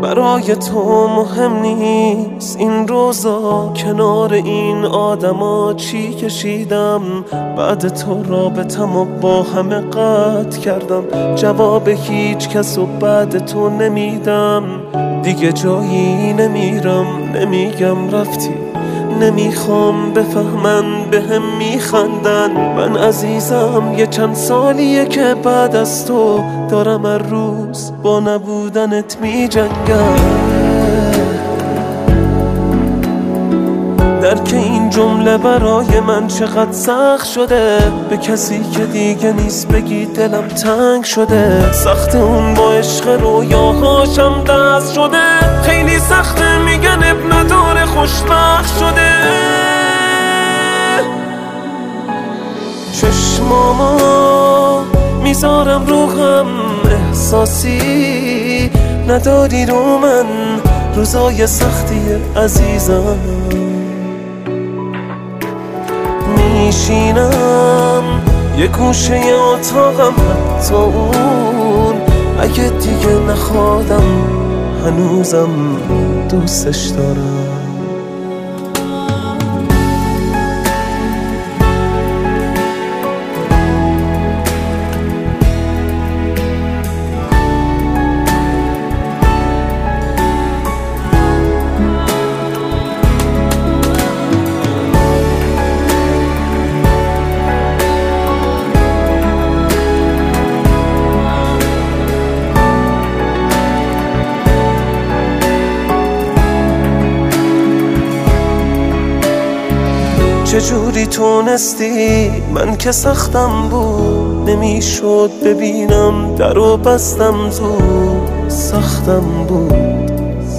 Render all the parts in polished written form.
برای تو مهم نیست این روزا، کنار این آدما چی کشیدم. بعد تو رابطمو با همه قطع کردم، جواب هیچ کس و بعد تو نمیدم. دیگه جایی نمیرم، نمیگم رفتی، نمیخوام بفهمن بهم میخندن. من عزیزم یه چند سالیه که بعد از تو دارم هر روز با نبودنت میجنگم. درک این جمله برای من چقدر سخت شده، به کسی که دیگه نیست بگی دلم تنگ شده. سخت اون با عشق رویاهاشم دست شده، خیلی سخته میگن اب نداره خوشبخت شده. چشمامو میذارم رو هم، احساسی نداری رو من، روزای سختی عزیزم. میشینم یه گوشه اتاقم، حتی اون اگه دیگه نخوادم هنوزم دوستش دارم. چجوری تونستی؟ من که سختم بود، نمیشد ببینم درو بستم زود. سختم بود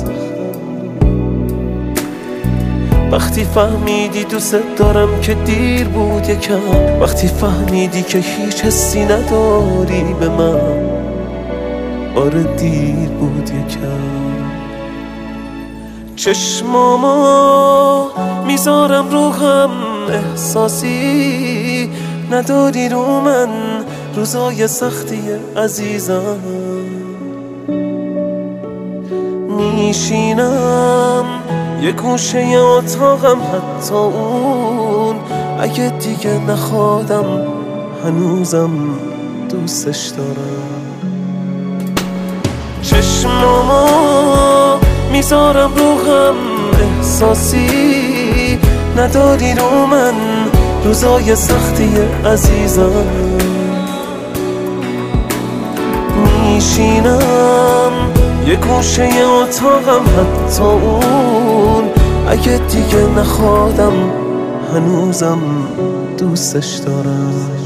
وقتی فهمیدی دوست دارم که دیر بود یکم، وقتی فهمیدی که هیچ حسی نداری به من. آره دیر بود یکم. چشمامو میذارم رو هم، احساسی نداری رو من، روزای سختی عزیزم. میشینم یه گوشه اتاقم، حتی اون اگه دیگه نخوادم هنوزم دوستش دارم. چشمامو میذارم رو هم، احساسی نداری رو من، روزای سختی عزیزم. میشینم یه گوشه اتاقم، حتی اون اگه دیگه نخوادم هنوزم دوستش دارم.